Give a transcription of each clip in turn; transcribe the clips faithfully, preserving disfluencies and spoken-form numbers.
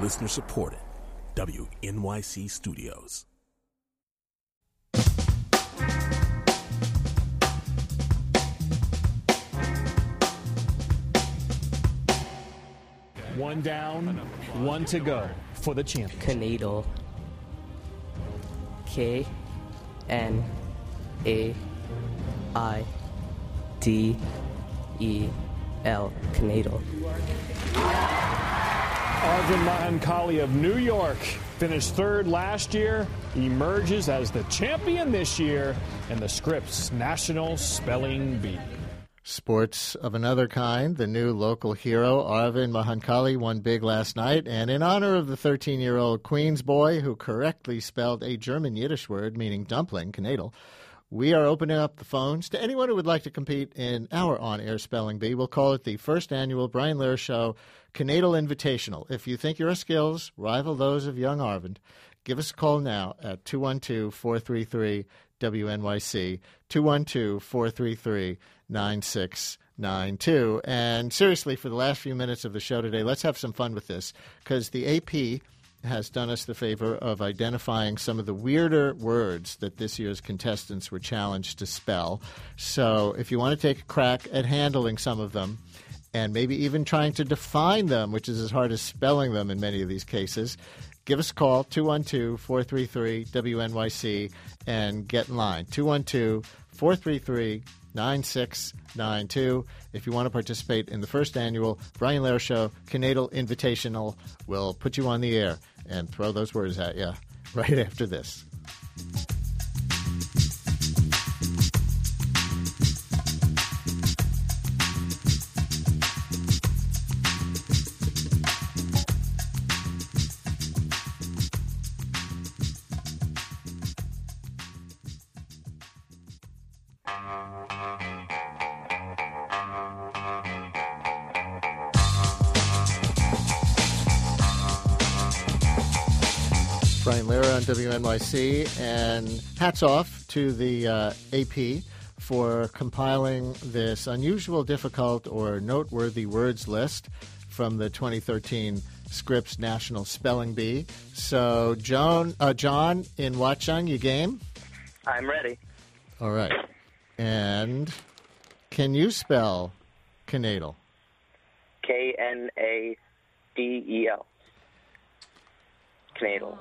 Listener supported. W N Y C Studios. One down, one to go for the champion. Canadal. K N A I D E L. Canadal. Arvind Mahankali of New York finished third last year, emerges as the champion this year in the Scripps National Spelling Bee. Sports of another kind, the new local hero, Arvind Mahankali, won big last night. And in honor of the thirteen-year-old Queens boy who correctly spelled a German Yiddish word meaning dumpling, Canadal, we are opening up the phones to anyone who would like to compete in our on-air spelling bee. We'll call it the first annual Brian Lehrer Show Canadal Invitational. If you think your skills rival those of young Arvind, give us a call now at two one two, four three three, W N Y C, two one two, four three three, nine six nine two. And seriously, for the last few minutes of the show today, let's have some fun with this, because the A P has done us the favor of identifying some of the weirder words that this year's contestants were challenged to spell. So if you want to take a crack at handling some of them, and maybe even trying to define them, which is as hard as spelling them in many of these cases, give us a call, two one two, four three three, W N Y C, and get in line. two one two, four three three, nine six nine two. If you want to participate in the first annual Brian Lehrer Show Canadal Invitational, we'll put you on the air and throw those words at you right after this. Brian Lehrer on W N Y C, and hats off to the uh, A P for compiling this unusual, difficult, or noteworthy words list from the twenty thirteen Scripps National Spelling Bee. So, Joan, uh, John in Watchung, you game? I'm ready. All right. And can you spell Canadal? K N A D E L. Canadal.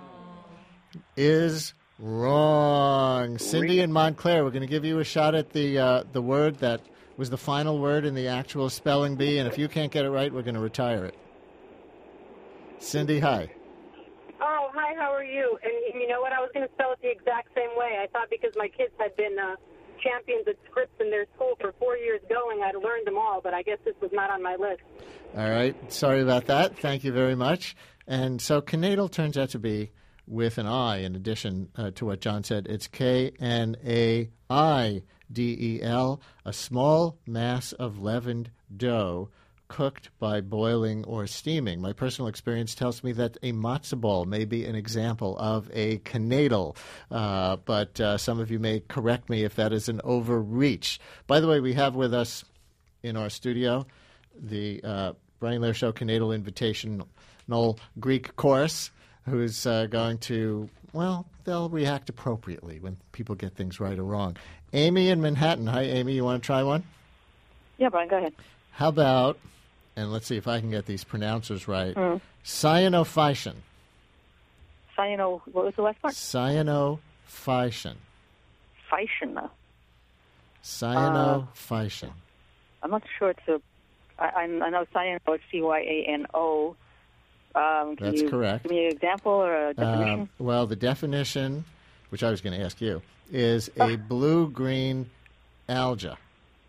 Is wrong. Cindy in Montclair, we're going to give you a shot at the uh, the word that was the final word in the actual spelling bee, and if you can't get it right, we're going to retire it. Cindy, hi. Oh, hi, how are you? And you know what? I was going to spell it the exact same way. I thought because my kids had been uh, champions at Scripps in their school for four years going, I'd learned them all, but I guess this was not on my list. All right. Sorry about that. Thank you very much. And so Canadal turns out to be with an I in addition uh, to what John said. It's K N A I D E L, a small mass of leavened dough cooked by boiling or steaming. My personal experience tells me that a matzo ball may be an example of a Canadal, uh, but uh, some of you may correct me if that is an overreach. By the way, we have with us in our studio the uh, Brian Lehrer Show Canadal Invitational Greek Chorus, who's uh, going to, well, they'll react appropriately when people get things right or wrong. Amy in Manhattan. Hi, Amy. You want to try one? Yeah, Brian, go ahead. How about, and let's see if I can get these pronouncers right, mm. cyanophycean. Cyano, what was the last part? Cyanophycean. Phycean. Cyanophycean. Uh, I'm not sure it's a, I, I know cyano, it's C Y A N O. Um, can That's you correct. Give me an example or a definition? Um, well, the definition, which I was going to ask you, is a blue-green alga.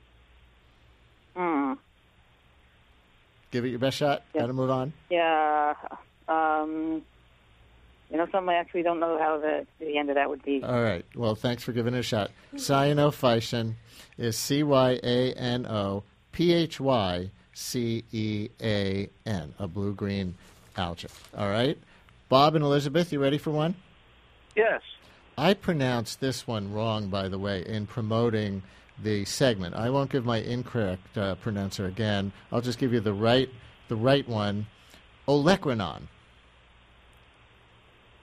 Hmm. Give it your best shot. Yeah. Got to move on. Yeah. Um, you know, something I actually don't know how the, the end of that would be. All right. Well, thanks for giving it a shot. Cyanophycean is C Y A N O P H Y C E A N, a blue-green alga. All right. Bob and Elizabeth, you ready for one? Yes. I pronounced this one wrong, by the way, in promoting the segment. I won't give my incorrect uh, pronouncer again. I'll just give you the right the right one. Olecranon.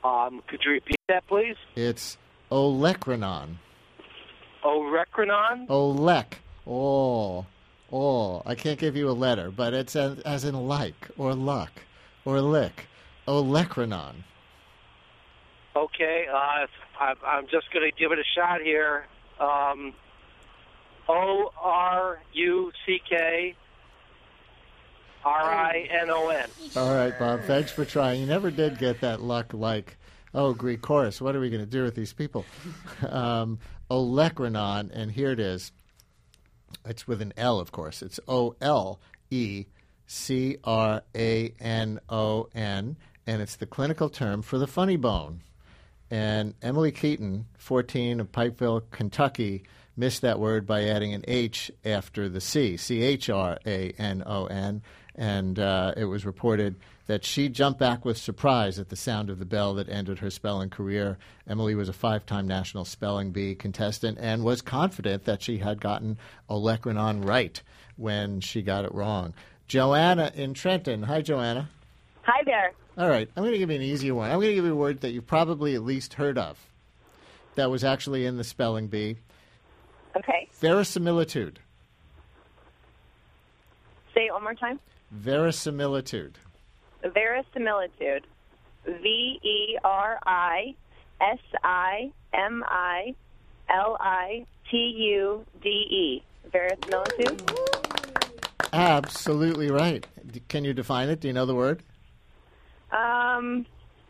Um, could you repeat that, please? It's olecranon. Orecranon? Olec. Oh. Oh. I can't give you a letter, but it's as, as in like or luck or lick. Olecranon. Okay. Uh, I, I'm just going to give it a shot here. Um, O R U C K R I N O N. All right, Bob. Thanks for trying. You never did get that luck like, oh, Greek chorus. What are we going to do with these people? um, olecranon, and here it is. It's with an L, of course. It's O L E C R A N O N, and it's the clinical term for the funny bone. And Emily Keaton, fourteen, of Pikeville, Kentucky, missed that word by adding an H after the C, C H R A N O N. And uh, it was reported that she jumped back with surprise at the sound of the bell that ended her spelling career. Emily was a five-time National Spelling Bee contestant and was confident that she had gotten olecranon right when she got it wrong. Joanna in Trenton. Hi, Joanna. Hi there. All right. I'm going to give you an easier one. I'm going to give you a word that you've probably at least heard of that was actually in the Spelling Bee. Okay. Verisimilitude. Say it one more time. Verisimilitude. Verisimilitude. V E R I S I M I L I T U D E. Verisimilitude? Absolutely right. D- Can you define it? Do you know the word? Um,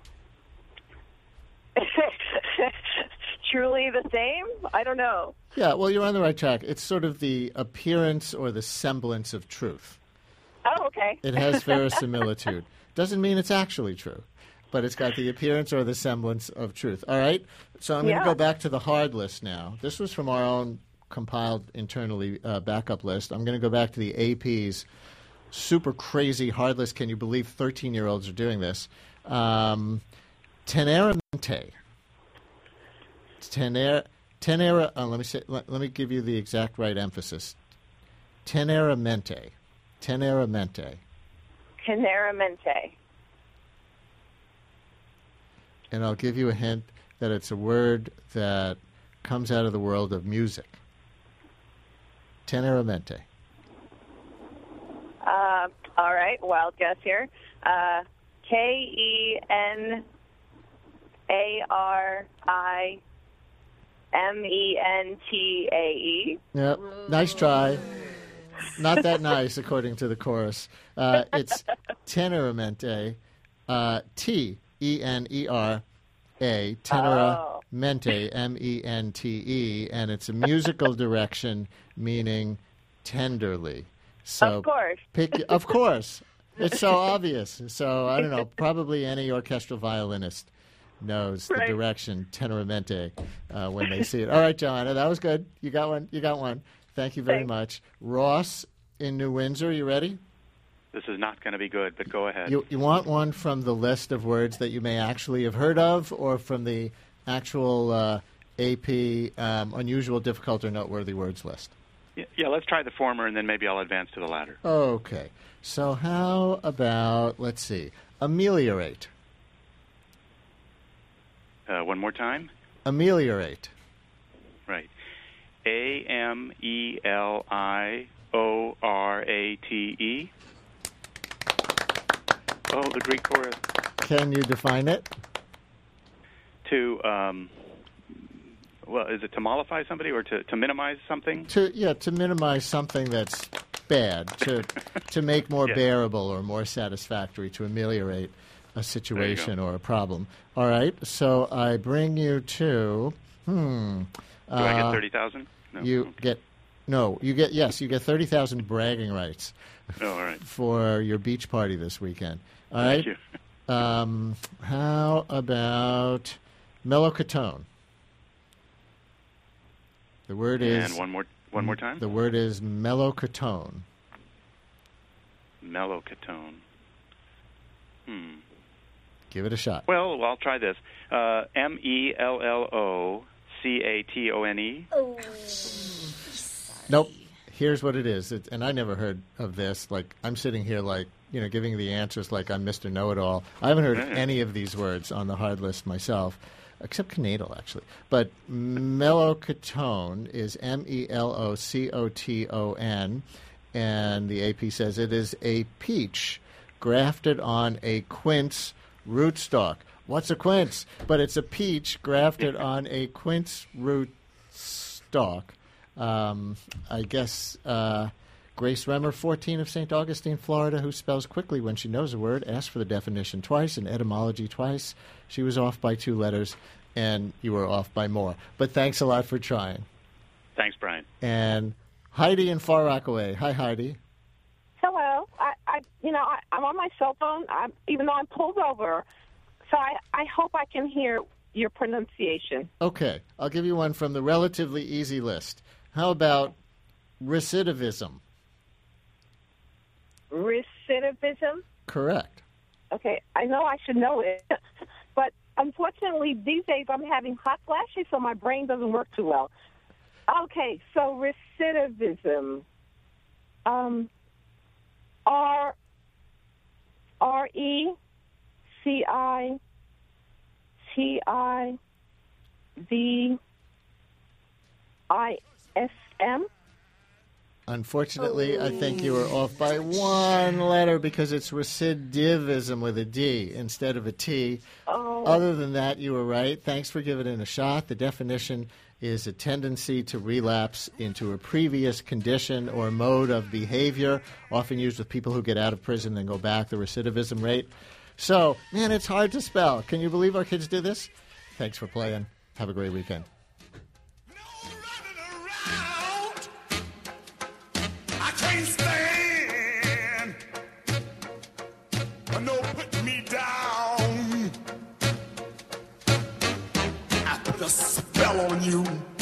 truly the same? I don't know. Yeah, well, you're on the right track. It's sort of the appearance or the semblance of truth. Oh, okay. It has verisimilitude. Doesn't mean it's actually true, but it's got the appearance or the semblance of truth. All right? So I'm going to Yeah. go back to the hard list now. This was from our own compiled internally uh, backup list. I'm going to go back to the A P's super crazy hard list. Can you believe thirteen-year-olds are doing this? Um, teneramente. Tener, tenera, uh, let me say, let, let me give you the exact right emphasis. Teneramente. Teneramente. Teneramente. And I'll give you a hint that it's a word that comes out of the world of music. Teneramente. Uh, all right, wild guess here. Uh, K E N A R I M E N T A E. Yep. Nice try. Not that nice, according to the chorus. Uh, it's teneramente. Uh, T E N E R A. Teneramente. M E N T E. And it's a musical direction meaning tenderly. So Of course. Pick, of course. It's so obvious. So, I don't know, probably any orchestral violinist knows Right. the direction teneramente uh, when they see it. All right, Joanna, that was good. You got one. You got one. Thank you very Thanks. much. Ross in New Windsor, you ready? This is not going to be good, but go ahead. You, you want one from the list of words that you may actually have heard of or from the actual uh, A P um, unusual, difficult, or noteworthy words list? Yeah, yeah, let's try the former, and then maybe I'll advance to the latter. Okay. So how about, let's see, ameliorate. Uh, one more time. Ameliorate. Right. A M E L I O R A T E. Oh, the Greek chorus. Can you define it? To, um, well, is it to mollify somebody or to, to minimize something? To yeah, to minimize something that's bad, to to make more Yes. bearable or more satisfactory, to ameliorate a situation go. or a problem. All right, so I bring you to hmm. Do I get uh, thirty thousand? No. You Okay. get no, you get yes, you get thirty thousand bragging rights Oh, all right. for your beach party this weekend. All Thank right. you. Um, how about melocotone? The word is And one more, one more time. the word is melocotone. Melocotone. Hmm. Give it a shot. Well, I'll try this. Uh, M E L L O C A T O N E. Nope. here's what it is. It, and I never heard of this. Like, I'm sitting here like, you know, giving the answers like I'm Mister Know-It-All. I haven't heard Mm. any of these words on the hard list myself, except Canadal, actually. But melocotone is M E L O C O T O N, and the A P says it is a peach grafted on a quince rootstock. What's a quince? But it's a peach grafted on a quince root stalk. Um, I guess uh, Grace Remmer, fourteen, of Saint Augustine, Florida, who spells quickly when she knows a word, asked for the definition twice and etymology twice. She was off by two letters, and you were off by more. But thanks a lot for trying. Thanks, Brian. And Heidi in Far Rockaway. Hi, Heidi. Hello. I, I you know, I, I'm on my cell phone, I'm, even though I'm pulled over. So I, I hope I can hear your pronunciation. Okay, I'll give you one from the relatively easy list. How about recidivism? Recidivism? Correct. Okay, I know I should know it, but unfortunately these days I'm having hot flashes, so my brain doesn't work too well. Okay, so recidivism. Um, R R E C I T I V I S M. Unfortunately, I think you were off by one letter because it's recidivism with a D instead of a T. Oh. Other than that, you were right. Thanks for giving it a shot. The definition is a tendency to relapse into a previous condition or mode of behavior, often used with people who get out of prison and go back, the recidivism rate. So, man, it's hard to spell. Can you believe our kids do this? Thanks for playing. Have a great weekend. I can't stand no putting me down. I put a spell on you.